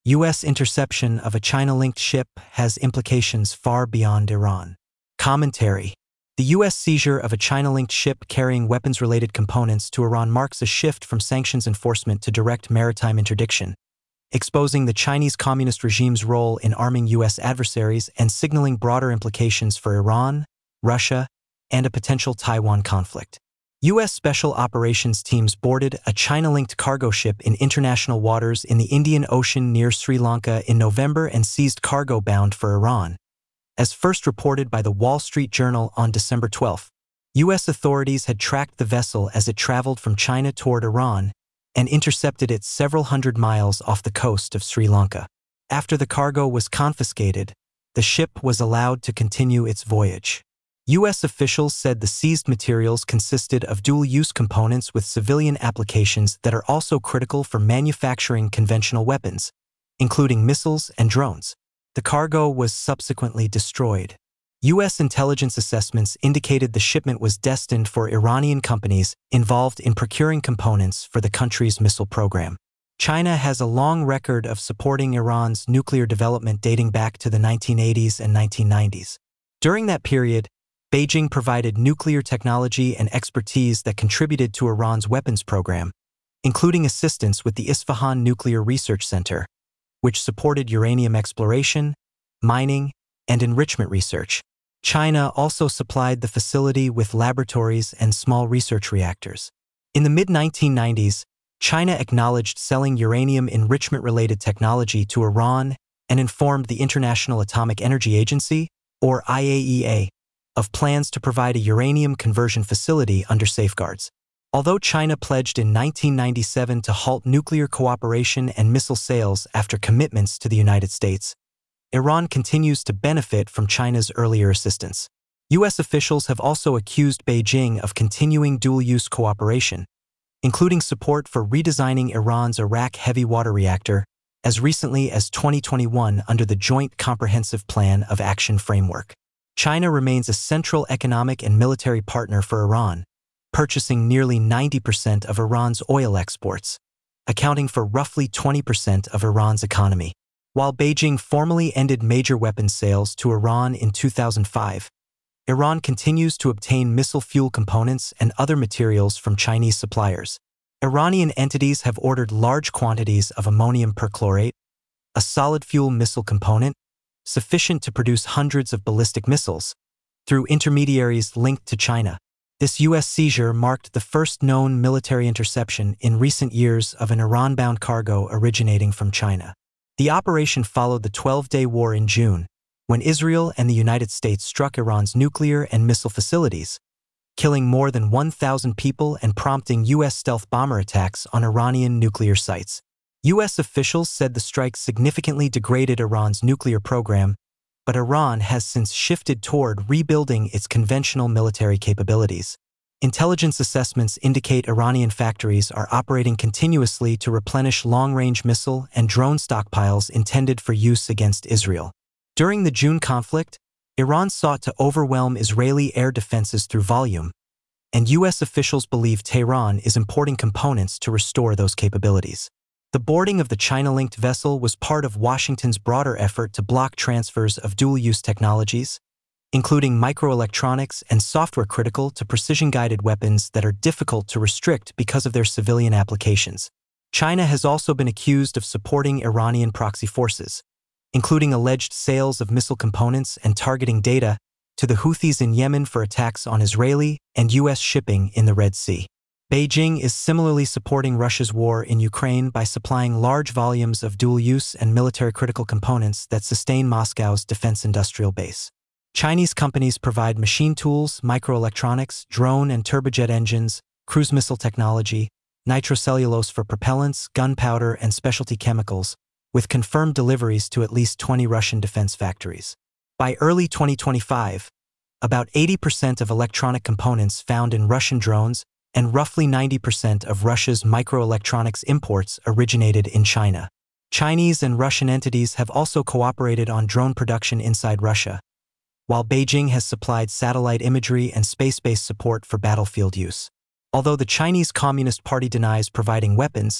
U.S. interception of a China-linked ship has implications far beyond Iran. Commentary. The U.S. seizure of a China-linked ship carrying weapons-related components to Iran marks a shift from sanctions enforcement to direct maritime interdiction, exposing the Chinese Communist regime's role in arming U.S. adversaries and signaling broader implications for Iran, Russia, and a potential Taiwan conflict. U.S. Special Operations teams boarded a China-linked cargo ship in international waters in the Indian Ocean near Sri Lanka in November and seized cargo bound for Iran, as first reported by the Wall Street Journal on December 12. U.S. authorities had tracked the vessel as it traveled from China toward Iran and intercepted it several hundred miles off the coast of Sri Lanka. After the cargo was confiscated, the ship was allowed to continue its voyage. U.S. officials said the seized materials consisted of dual-use components with civilian applications that are also critical for manufacturing conventional weapons, including missiles and drones. The cargo was subsequently destroyed. U.S. intelligence assessments indicated the shipment was destined for Iranian companies involved in procuring components for the country's missile program. China has a long record of supporting Iran's nuclear development dating back to the 1980s and 1990s. During that period, Beijing provided nuclear technology and expertise that contributed to Iran's weapons program, including assistance with the Isfahan Nuclear Research Center, which supported uranium exploration, mining, and enrichment research. China also supplied the facility with laboratories and small research reactors. In the mid-1990s, China acknowledged selling uranium enrichment-related technology to Iran and informed the International Atomic Energy Agency, or IAEA, of plans to provide a uranium conversion facility under safeguards. Although China pledged in 1997 to halt nuclear cooperation and missile sales after commitments to the United States, Iran continues to benefit from China's earlier assistance. U.S. officials have also accused Beijing of continuing dual-use cooperation, including support for redesigning Iran's Arak heavy water reactor as recently as 2021 under the Joint Comprehensive Plan of Action framework. China remains a central economic and military partner for Iran, purchasing nearly 90% of Iran's oil exports, accounting for roughly 20% of Iran's economy. While Beijing formally ended major weapons sales to Iran in 2005, Iran continues to obtain missile fuel components and other materials from Chinese suppliers. Iranian entities have ordered large quantities of ammonium perchlorate, a solid fuel missile component, sufficient to produce hundreds of ballistic missiles, through intermediaries linked to China. This U.S. seizure marked the first known military interception in recent years of an Iran-bound cargo originating from China. The operation followed the 12-day war in June, when Israel and the United States struck Iran's nuclear and missile facilities, killing more than 1,000 people and prompting U.S. stealth bomber attacks on Iranian nuclear sites. U.S. officials said the strike significantly degraded Iran's nuclear program, but Iran has since shifted toward rebuilding its conventional military capabilities. Intelligence assessments indicate Iranian factories are operating continuously to replenish long-range missile and drone stockpiles intended for use against Israel. During the June conflict, Iran sought to overwhelm Israeli air defenses through volume, and U.S. officials believe Tehran is importing components to restore those capabilities. The boarding of the China-linked vessel was part of Washington's broader effort to block transfers of dual-use technologies, including microelectronics and software critical to precision-guided weapons that are difficult to restrict because of their civilian applications. China has also been accused of supporting Iranian proxy forces, including alleged sales of missile components and targeting data to the Houthis in Yemen for attacks on Israeli and U.S. shipping in the Red Sea. Beijing is similarly supporting Russia's war in Ukraine by supplying large volumes of dual-use and military-critical components that sustain Moscow's defense industrial base. Chinese companies provide machine tools, microelectronics, drone and turbojet engines, cruise missile technology, nitrocellulose for propellants, gunpowder, and specialty chemicals, with confirmed deliveries to at least 20 Russian defense factories. By early 2025, about 80% of electronic components found in Russian drones and roughly 90% of Russia's microelectronics imports originated in China. Chinese and Russian entities have also cooperated on drone production inside Russia, while Beijing has supplied satellite imagery and space-based support for battlefield use. Although the Chinese Communist Party denies providing weapons,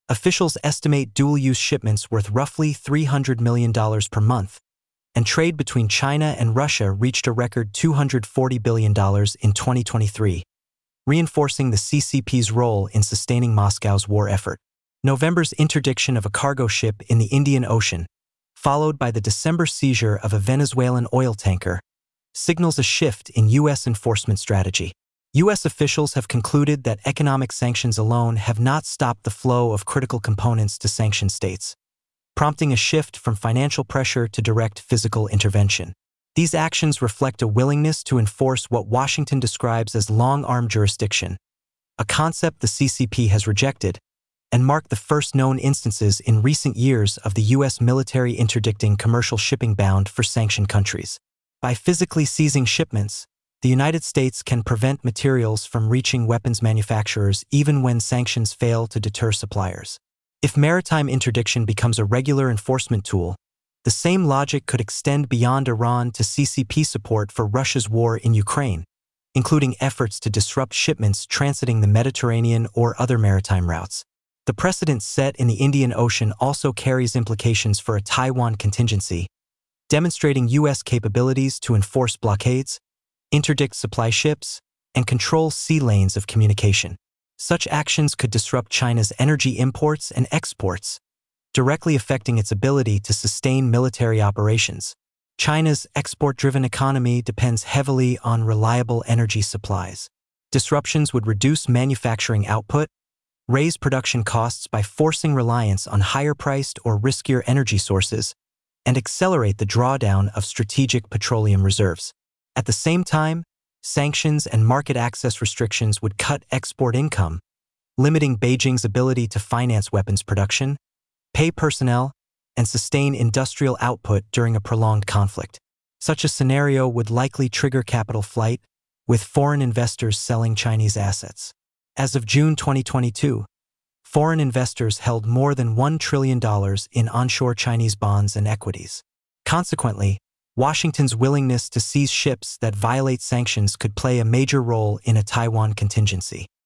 Officials estimate dual-use shipments worth roughly $300 million per month, and trade between China and Russia reached a record $240 billion in 2023, reinforcing the CCP's role in sustaining Moscow's war effort. November's interdiction of a cargo ship in the Indian Ocean, followed by the December seizure of a Venezuelan oil tanker, signals a shift in U.S. enforcement strategy. U.S. officials have concluded that economic sanctions alone have not stopped the flow of critical components to sanctioned states, prompting a shift from financial pressure to direct physical intervention. These actions reflect a willingness to enforce what Washington describes as long-arm jurisdiction, a concept the CCP has rejected, and mark the first known instances in recent years of the U.S. military interdicting commercial shipping bound for sanctioned countries. By physically seizing shipments, the United States can prevent materials from reaching weapons manufacturers even when sanctions fail to deter suppliers. If maritime interdiction becomes a regular enforcement tool, the same logic could extend beyond Iran to CCP support for Russia's war in Ukraine, including efforts to disrupt shipments transiting the Mediterranean or other maritime routes. The precedent set in the Indian Ocean also carries implications for a Taiwan contingency, demonstrating U.S. capabilities to enforce blockades, interdict supply ships, and control sea lanes of communication. Such actions could disrupt China's energy imports and exports, directly affecting its ability to sustain military operations. China's export-driven economy depends heavily on reliable energy supplies. Disruptions would reduce manufacturing output, raise production costs by forcing reliance on higher-priced or riskier energy sources, and accelerate the drawdown of strategic petroleum reserves. At the same time, sanctions and market access restrictions would cut export income, limiting Beijing's ability to finance weapons production, pay personnel, and sustain industrial output during a prolonged conflict. Such a scenario would likely trigger capital flight, with foreign investors selling Chinese assets. As of June 2022, foreign investors held more than $1 trillion in onshore Chinese bonds and equities. Consequently, Washington's willingness to seize ships that violate sanctions could play a major role in a Taiwan contingency.